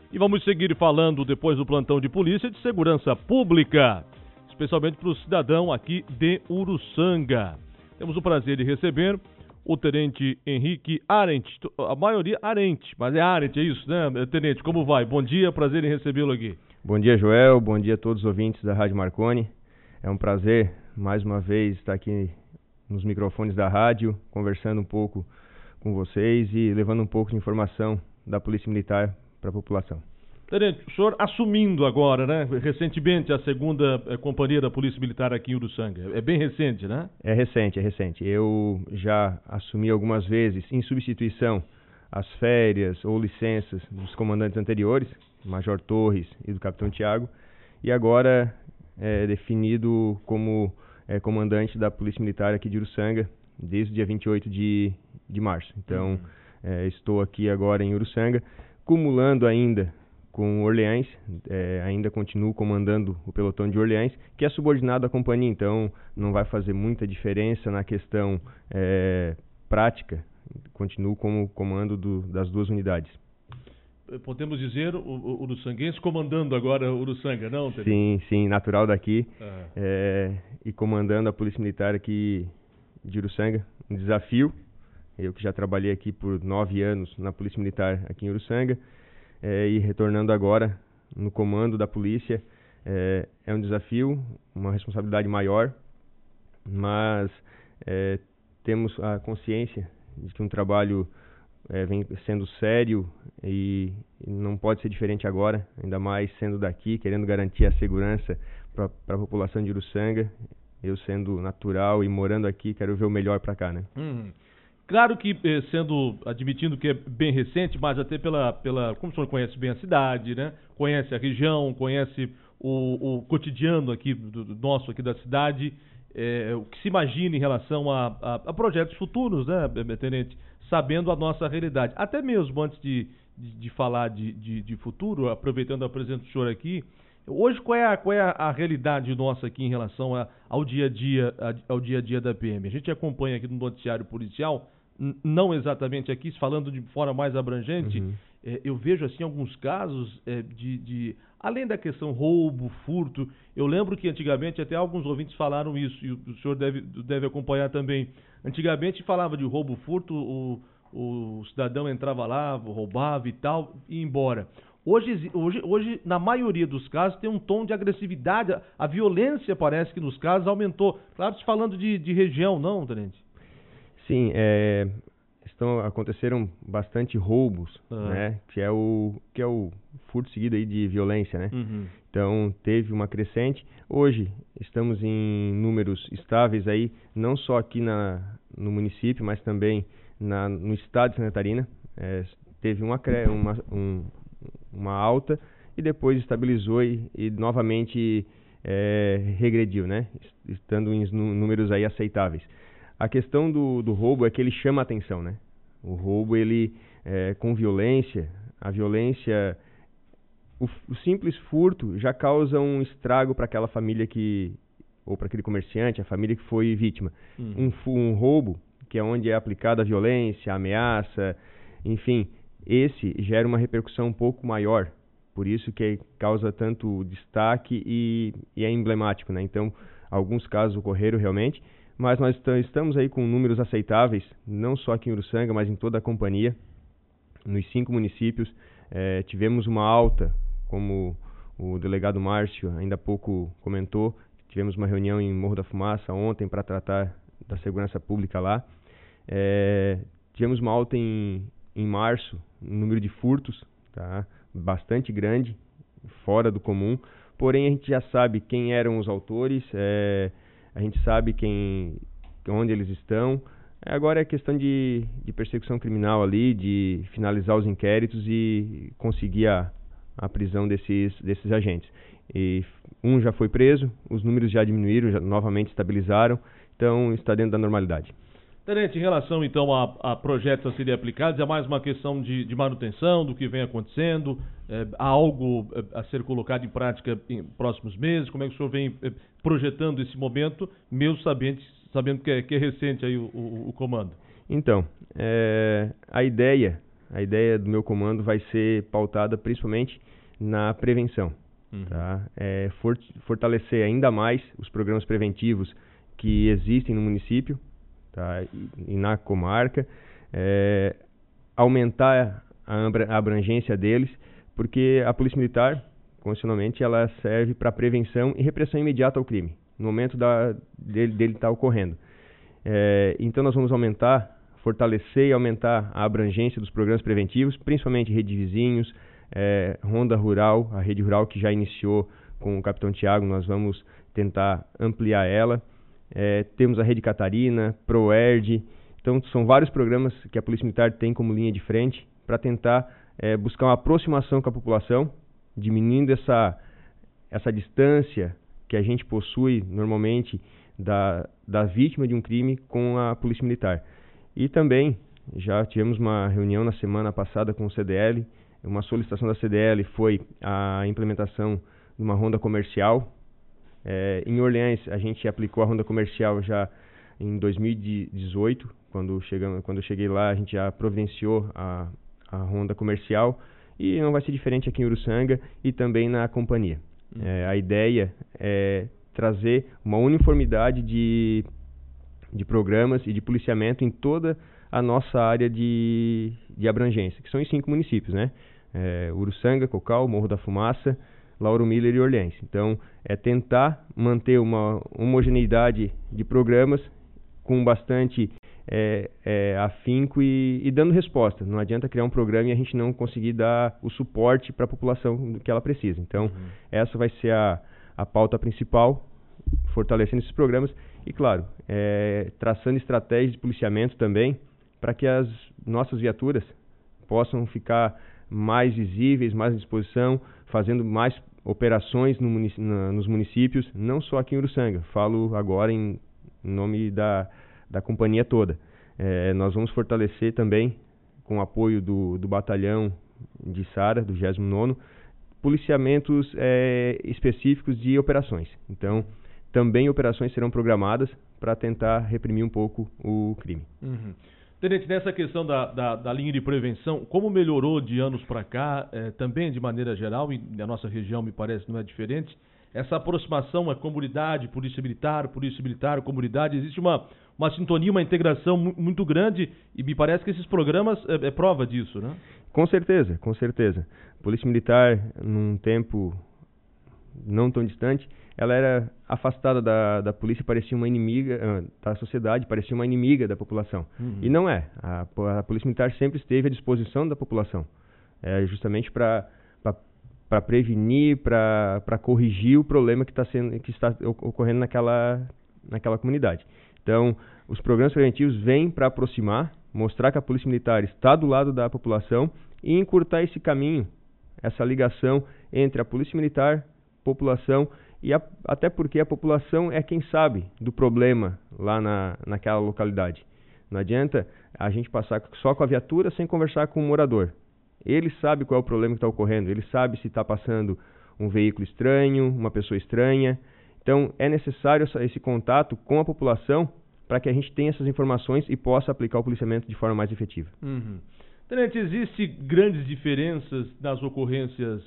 E vamos seguir falando, depois do plantão de polícia, de segurança pública, especialmente para o cidadão aqui de Uruçanga. Temos o prazer de receber o Tenente Henrique Arendt, a maioria Arendt, mas é Arendt, é isso, né? Tenente, como vai? Bom dia, prazer em recebê-lo aqui. Bom dia, Joel, bom dia a todos os ouvintes da Rádio Marconi. É um prazer, mais uma vez, estar aqui nos microfones da rádio, conversando um pouco com vocês e levando um pouco de informação da Polícia Militar para a população. Tenente, o senhor assumindo agora, né, recentemente, a 2ª Companhia da Polícia Militar aqui em Uruçanga. É bem recente, né? É recente. Eu já assumi algumas vezes, em substituição, as férias ou licenças dos comandantes anteriores, Major Torres e do Capitão Tiago, e agora é definido como comandante da Polícia Militar aqui de Uruçanga, desde o dia 28 de março. Então, estou aqui agora em Uruçanga, cumulando ainda com Orleans, ainda continuo comandando o pelotão de Orleans, que é subordinado à companhia, então não vai fazer muita diferença na questão prática, continuo como comando das duas unidades. Podemos dizer o uruçanguense comandando agora o Uruçanga, não? Tenente? Sim, natural daqui, e comandando a Polícia Militar aqui de Uruçanga, um desafio, eu que já trabalhei aqui por 9 anos na Polícia Militar aqui em Uruçanga, e retornando agora no comando da polícia, é um desafio, uma responsabilidade maior, mas temos a consciência de que um trabalho vem sendo sério e não pode ser diferente agora, ainda mais sendo daqui, querendo garantir a segurança para a população de Uruçanga. Eu sendo natural e morando aqui, quero ver o melhor para cá, né? Claro que, admitindo que é bem recente, mas até como o senhor conhece bem a cidade, né? Conhece a região, conhece o cotidiano aqui nosso aqui da cidade, o que se imagina em relação a projetos futuros, né, Tenente? Sabendo a nossa realidade. Até mesmo antes de falar de futuro, aproveitando a presença do senhor aqui, hoje qual é a realidade nossa aqui em relação ao dia a dia da PM? A gente acompanha aqui no noticiário policial, não exatamente aqui, falando de forma mais abrangente, eu vejo assim alguns casos além da questão roubo, furto. Eu lembro que antigamente até alguns ouvintes falaram isso, e o senhor deve acompanhar também. Antigamente falava de roubo, furto, o cidadão entrava lá, roubava e tal, e ia embora. Hoje, na maioria dos casos, tem um tom de agressividade. A violência, parece que nos casos, aumentou. Claro, falando de região, não, Tenente? Sim, aconteceram bastante roubos, né? Que é o furto seguido aí de violência, né? Então, teve uma crescente. Hoje, estamos em números estáveis aí, não só aqui no município, mas também no estado de Santa Catarina. Teve uma alta e depois estabilizou e novamente regrediu, né? Estando em números aí aceitáveis. A questão do roubo é que ele chama a atenção, né? O roubo, ele com violência, a violência, o simples furto já causa um estrago para aquela família ou para aquele comerciante, a família que foi vítima. Um roubo, que é onde é aplicada a violência, a ameaça, enfim, esse gera uma repercussão um pouco maior, por isso que causa tanto destaque e é emblemático, né? Então, alguns casos ocorreram realmente, mas nós estamos aí com números aceitáveis, não só aqui em Uruçanga, mas em toda a companhia, nos 5 municípios. Tivemos uma alta, como o delegado Márcio ainda há pouco comentou, tivemos uma reunião em Morro da Fumaça ontem para tratar da segurança pública lá. Tivemos uma alta em março, no número de furtos, tá? Bastante grande, fora do comum, porém a gente já sabe quem eram os autores, a gente sabe onde eles estão. Agora é questão de persecução criminal ali, de finalizar os inquéritos e conseguir a prisão desses agentes. E um já foi preso, os números já diminuíram, já novamente estabilizaram, então está dentro da normalidade. Tenente, em relação então a projetos a serem aplicados, é mais uma questão de manutenção do que vem acontecendo? Há algo a ser colocado em prática em próximos meses? Como é que o senhor vem projetando esse momento, mesmo sabendo que é recente aí o comando? Então, a ideia a ideia do meu comando vai ser pautada principalmente na prevenção. Tá? Fortalecer ainda mais os programas preventivos que existem no município, tá? E na comarca, aumentar a abrangência deles, porque a Polícia Militar, constitucionalmente, ela serve para prevenção e repressão imediata ao crime, no momento dele estar ocorrendo. Então nós vamos fortalecer e aumentar a abrangência dos programas preventivos, principalmente rede de vizinhos, Ronda Rural, a rede rural que já iniciou com o Capitão Tiago, nós vamos tentar ampliar ela. Temos a Rede Catarina, ProERD, então são vários programas que a Polícia Militar tem como linha de frente para tentar buscar uma aproximação com a população, diminuindo essa distância que a gente possui normalmente da vítima de um crime com a Polícia Militar. E também já tivemos uma reunião na semana passada com o CDL. Uma solicitação da CDL foi a implementação de uma ronda comercial. Em Orleans, a gente aplicou a ronda comercial já em 2018. Quando eu cheguei lá, a gente já providenciou a ronda comercial. E não vai ser diferente aqui em Uruçanga e também na companhia. A ideia é trazer uma uniformidade de programas e de policiamento em toda a nossa área de abrangência, que são os 5 municípios, né? Uruçanga, Cocal, Morro da Fumaça, Lauro Miller e Orleans. Então, tentar manter uma homogeneidade de programas com bastante afinco e dando resposta. Não adianta criar um programa e a gente não conseguir dar o suporte para a população que ela precisa. Então, essa vai ser a pauta principal, fortalecendo esses programas e, claro, traçando estratégias de policiamento também, para que as nossas viaturas possam ficar mais visíveis, mais à disposição, fazendo mais operações nos municípios, não só aqui em Uruçanga. Falo agora em nome da companhia toda. Nós vamos fortalecer também, com o apoio do batalhão de Sara, do 29º, policiamentos específicos de operações. Então, também operações serão programadas para tentar reprimir um pouco o crime. Tenente, nessa questão da linha de prevenção, como melhorou de anos para cá, também de maneira geral, e na nossa região me parece não é diferente, essa aproximação à comunidade, polícia militar, comunidade, existe uma sintonia, uma integração muito grande e me parece que esses programas é prova disso, né? Com certeza, com certeza. A Polícia Militar, num tempo não tão distante, ela era afastada da polícia, parecia uma inimiga da sociedade, parecia uma inimiga da população. E não é. A Polícia Militar sempre esteve à disposição da população, justamente para prevenir, para corrigir o problema que está ocorrendo naquela comunidade. Então, os programas preventivos vêm para aproximar, mostrar que a Polícia Militar está do lado da população e encurtar esse caminho, essa ligação entre a Polícia Militar, população, e até porque a população é quem sabe do problema lá naquela localidade. Não adianta a gente passar só com a viatura sem conversar com o morador. Ele sabe qual é o problema que está ocorrendo, ele sabe se está passando um veículo estranho, uma pessoa estranha. Então, é necessário esse contato com a população para que a gente tenha essas informações e possa aplicar o policiamento de forma mais efetiva. Tenente, existem grandes diferenças nas ocorrências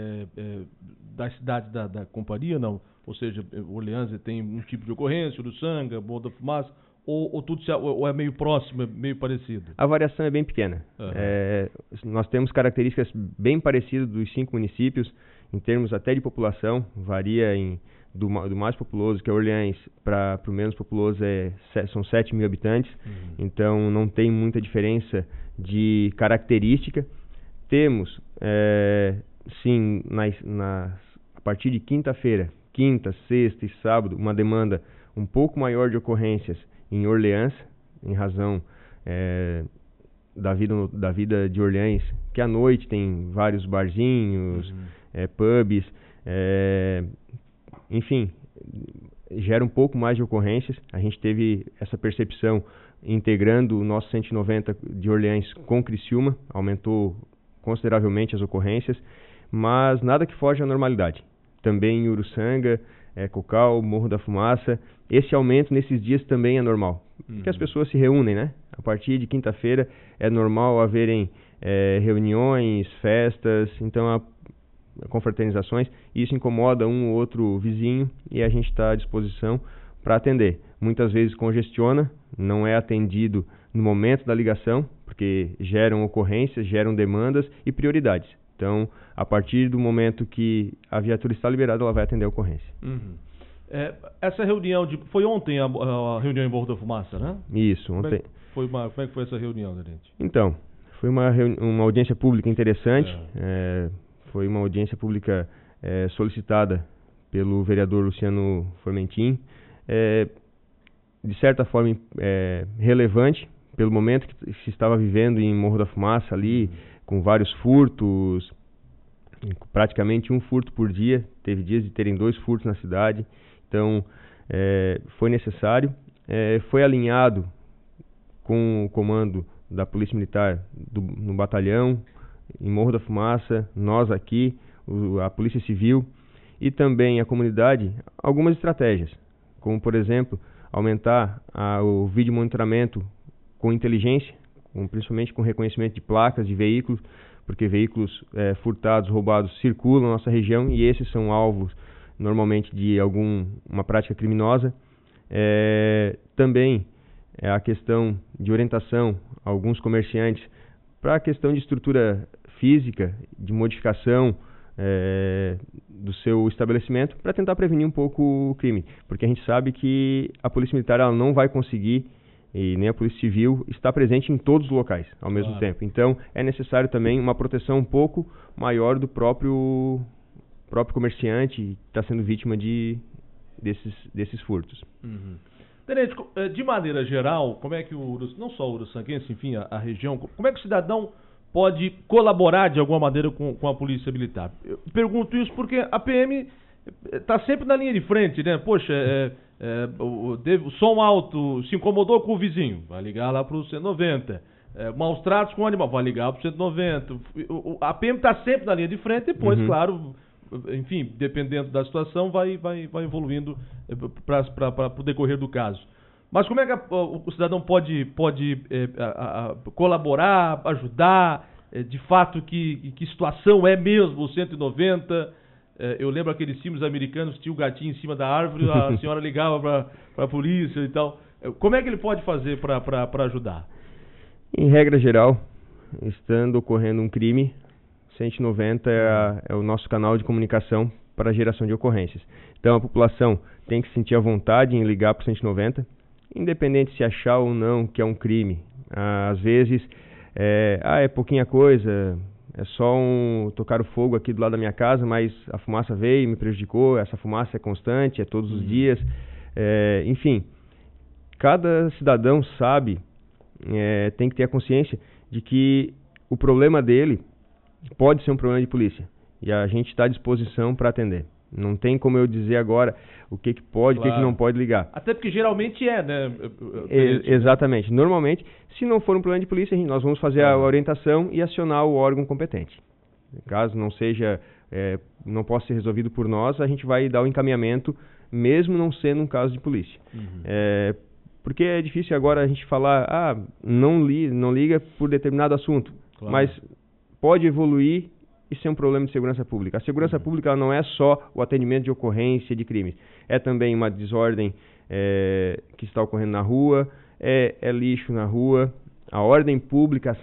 das cidades da companhia, não? Ou seja, Orleans tem um tipo de ocorrência, Uruçanga, Morro da Fumaça, ou é meio próximo, é meio parecido? A variação é bem pequena. Nós temos características bem parecidas dos 5 municípios, em termos até de população, varia do mais populoso, que é Orleans, para o menos populoso são 7 mil habitantes, então não tem muita diferença de característica. Temos, sim, a partir de quinta-feira, quinta, sexta e sábado, uma demanda um pouco maior de ocorrências em Orleans, em razão da vida de Orleans, que à noite tem vários barzinhos, pubs, enfim, gera um pouco mais de ocorrências. A gente teve essa percepção integrando o nosso 190 de Orleans com Criciúma, aumentou consideravelmente as ocorrências, mas nada que foge à normalidade. Também em Uruçanga, Cocal, Morro da Fumaça, esse aumento nesses dias também é normal, porque as pessoas se reúnem, né? A partir de quinta-feira é normal haverem reuniões, festas, então confraternizações, e isso incomoda um ou outro vizinho e a gente está à disposição para atender. Muitas vezes congestiona, não é atendido no momento da ligação, porque geram ocorrências, geram demandas e prioridades. Então, a partir do momento que a viatura está liberada, ela vai atender a ocorrência. Uhum. Essa reunião, foi ontem a reunião em Morro da Fumaça, né? Isso, ontem. Como é que foi essa reunião, Tenente? Então, foi uma audiência pública interessante. Foi uma audiência pública solicitada pelo vereador Luciano Formentin. De certa forma, relevante, pelo momento que se estava vivendo em Morro da Fumaça ali, com vários furtos, praticamente um furto por dia. Teve dias de terem 2 furtos na cidade. Então, foi necessário. Foi alinhado com o comando da Polícia Militar no batalhão, em Morro da Fumaça, nós aqui, a Polícia Civil e também a comunidade, algumas estratégias, como, por exemplo, aumentar o vídeo monitoramento com inteligência, principalmente com reconhecimento de placas de veículos, porque veículos furtados, roubados circulam na nossa região e esses são alvos normalmente de uma prática criminosa. Também a questão de orientação a alguns comerciantes para a questão de estrutura física, de modificação do seu estabelecimento, para tentar prevenir um pouco o crime, porque a gente sabe que a Polícia Militar ela não vai conseguir, e nem a Polícia Civil, estar presente em todos os locais ao mesmo tempo. Então, é necessário também uma proteção um pouco maior do próprio comerciante que está sendo vítima desses furtos. Uhum. Tenente, de maneira geral, como é que não só o uruçanguense, enfim, a região, como é que o cidadão pode colaborar de alguma maneira com a Polícia Militar? Eu pergunto isso porque a PM está sempre na linha de frente, né? Poxa, o som alto se incomodou com o vizinho, vai ligar lá para o 190. Maus tratos com o animal, vai ligar para o 190. A PM está sempre na linha de frente e depois, claro, enfim, dependendo da situação, vai evoluindo para o decorrer do caso. Mas como é que o cidadão pode colaborar, ajudar? De fato, que situação é mesmo o 190? Eu lembro aqueles filmes americanos, tinha o gatinho em cima da árvore, a senhora ligava para a polícia e tal. Como é que ele pode fazer para ajudar? Em regra geral, estando ocorrendo um crime, 190 é o nosso canal de comunicação para a geração de ocorrências. Então, a população tem que sentir a vontade em ligar para o 190, independente se achar ou não que é um crime. Às vezes, é pouquinha coisa, é só tocar o fogo aqui do lado da minha casa, mas a fumaça veio e me prejudicou, essa fumaça é constante, é todos os dias. Enfim, cada cidadão sabe, tem que ter a consciência de que o problema dele pode ser um problema de polícia e a gente está à disposição para atender. Não tem como eu dizer agora o que pode, o que não pode ligar. Até porque geralmente né? Exatamente. Normalmente, se não for um problema de polícia, nós vamos fazer a orientação e acionar o órgão competente. Caso não seja, não possa ser resolvido por nós, a gente vai dar o encaminhamento, mesmo não sendo um caso de polícia. Porque é difícil agora a gente falar, não liga por determinado assunto, mas pode evoluir e ser um problema de segurança pública. A segurança pública não é só o atendimento de ocorrência de crimes, é também uma desordem que está ocorrendo na rua, é lixo na rua, a ordem pública,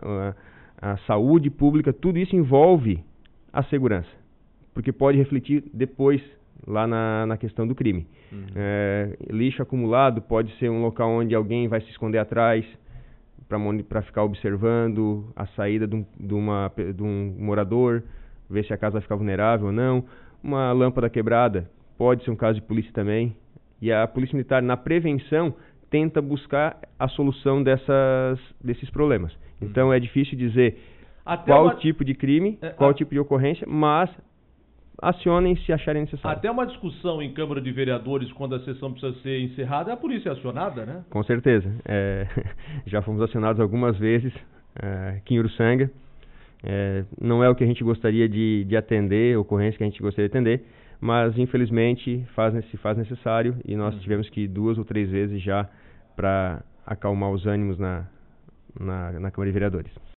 a saúde pública, tudo isso envolve a segurança, porque pode refletir depois lá na questão do crime. Lixo acumulado pode ser um local onde alguém vai se esconder atrás para ficar observando a saída de um morador, ver se a casa vai ficar vulnerável ou não. Uma lâmpada quebrada pode ser um caso de polícia também. E a Polícia Militar, na prevenção, tenta buscar a solução desses problemas. Então é difícil dizer qual tipo de crime, qual tipo de ocorrência, mas acionem se acharem necessário. Até uma discussão em Câmara de Vereadores, quando a sessão precisa ser encerrada, a polícia é acionada, né? Com certeza. Já fomos acionados algumas vezes aqui em Uruçanga. Não é o que a gente gostaria de atender, ocorrência que a gente gostaria de atender, mas infelizmente se faz necessário e nós tivemos que ir 2 ou 3 vezes já para acalmar os ânimos na Câmara de Vereadores.